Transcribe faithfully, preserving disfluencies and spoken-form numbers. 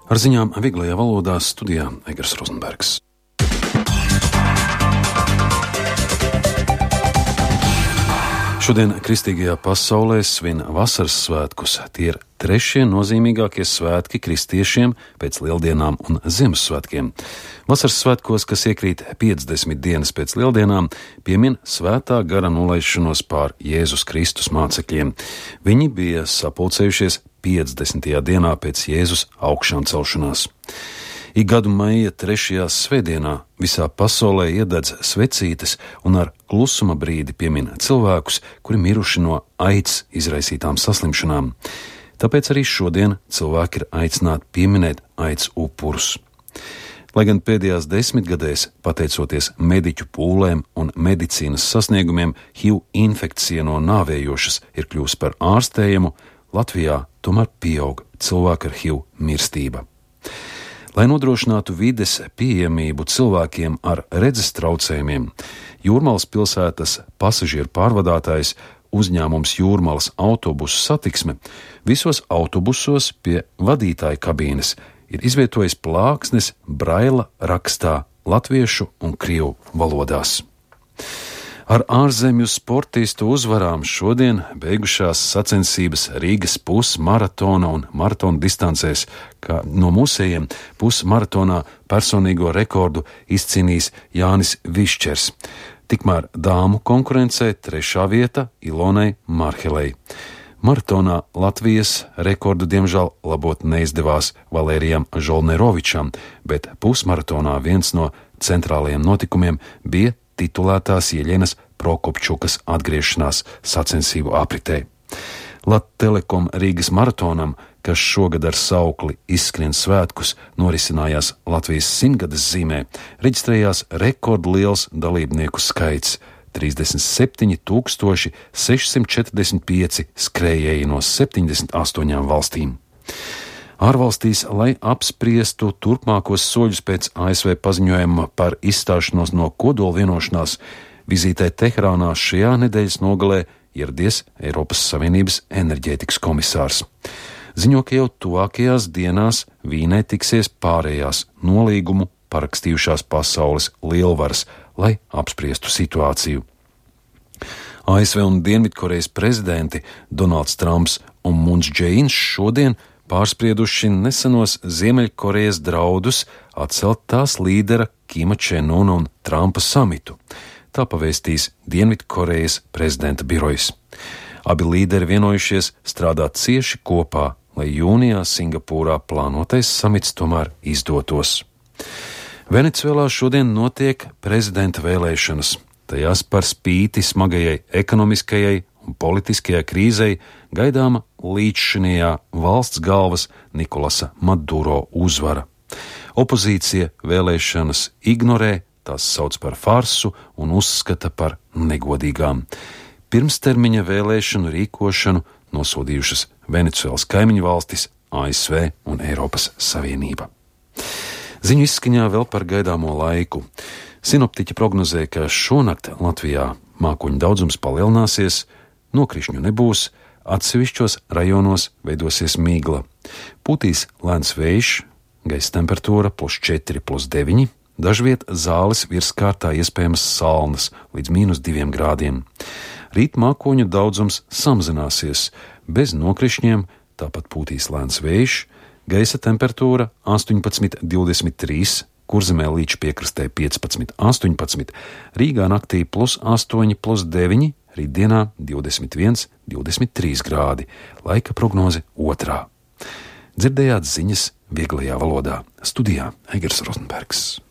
Ar ziņām vieglajā valodā studijā Egers Rozenbergs. Šodien kristīgajā pasaulē svin vasaras svētkus. Tie ir trešie nozīmīgākie svētki kristiešiem pēc Lieldienām un Ziemassvētkiem. Vasaras svētkos, kas iekrīt piecdesmit dienas pēc Lieldienām, piemin svētā gara nolaišanos pār Jēzus Kristus mācekļiem. Viņi bija sapulcējušies piecdesmitajā dienā pēc Jēzus augšām celšanās. Ik gadu maija trešajā svētdienā visā pasaulē iededz svecītes un ar klusuma brīdi piemin cilvēkus, kuri miruši no aids izraisītām saslimšanām. Tāpēc arī šodien cilvēki ir aicināti pieminēt aids upurus. Lai gan pēdējās desmitgadēs, pateicoties mediķu pūlēm un medicīnas sasniegumiem, H I V infekcija no nāvējošas ir kļuvusi par ārstējumu, Latvijā tomēr pieaug cilvēku ar H I V mirstība. Lai nodrošinātu vides pieejamību cilvēkiem ar redzes traucējumiem, Jūrmalas pilsētas pasažieru pārvadātājs uzņēmums Jūrmalas autobusu satiksme visos autobusos pie vadītāja kabīnes ir izvietojis plāksnes braila rakstā latviešu un krievu valodās. Ar ārzemju sportistu uzvarām šodien beigušās sacensības Rīgas pusmaratona un maratona distancēs, kā no mūsējiem pusmaratonā personīgo rekordu izcīnījis Jānis Višķers. Tikmēr dāmu konkurencē trešā vieta Ilonai Marhelei. Maratonā Latvijas rekordu diemžēl labot neizdevās Valērijam Žolnerovičam, bet pusmaratonā viens no centrālajiem notikumiem bija titulētās Ieļenas Prokopčukas atgriešanās sacensību apritē. Lat Telekom Rīgas maratonam, kas šogad ar saukli izskrien svētkus, norisinājās Latvijas simtgades zīmē, reģistrējās rekordliels dalībnieku skaits – trīsdesmit septiņi tūkstoši sešsimt četrdesmit pieci skrējēji no septiņdesmit astoņām valstīm. Ārvalstīs, lai apspriestu turpmākos soļus pēc A S V paziņojuma par izstāšanos no kodola vienošanās, vizītē Teherānā šajā nedēļas nogalē ieradies Eiropas Savienības enerģētikas komisārs. Ziņo, ka jau tuvākajās dienās Vīnē tiksies pārējās nolīgumu parakstījušās pasaules lielvaras, lai apspriestu situāciju. A S V un Dienvidkorejas prezidenti Donalds Trumps un Muns Džeins šodien pārsprieduši nesenos Ziemeļkorejas draudus atcelt tās līdera Kima Čenuna un Trumpa samitu. Tā pavēstīs Dienvidkorejas prezidenta birojas. Abi līderi vienojušies strādāt cieši kopā, lai jūnijā Singapūrā plānotais samits tomēr izdotos. Venecuēlā šodien notiek prezidenta vēlēšanas. Tajās par spīti smagajai ekonomiskajai un politiskajā krīzei gaidāma līdzšinējā valsts galvas Nikolasa Maduro uzvara. Opozīcija vēlēšanas ignorē, tās sauc par farsu un uzskata par negodīgām. Pirmstermiņa vēlēšanu rīkošanu nosodījušas Venecuēlas kaimiņu valstis, A S V un Eiropas Savienība. Ziņu izskaņā vēl par gaidāmo laiku. Sinoptiķi prognozē, ka šonakt Latvijā mākoņu daudzums palielināsies, nokrišņu nebūs, atsevišķos rajonos veidosies migla. Pūtīs lēns vējš, gaisa temperatūra plus četri, plus deviņi, dažviet zāles virskārtā iespējamas salnas līdz mīnus diviem grādiem. Rīt mākoņu daudzums samazināsies, bez nokrišņiem, tāpat pūtīs lēns vējš, gaisa temperatūra astoņpadsmit, divdesmit trīs, Kurzemē līdz piekrastē piecpadsmit, astoņpadsmit, Rīgā naktī plus astoņi, plus deviņi, rītdienā divdesmit viens, divdesmit trīs grādi, laika prognoze otrā. Dzirdējāt ziņas vieglajā valodā. Studijā Egers Rozenbergs.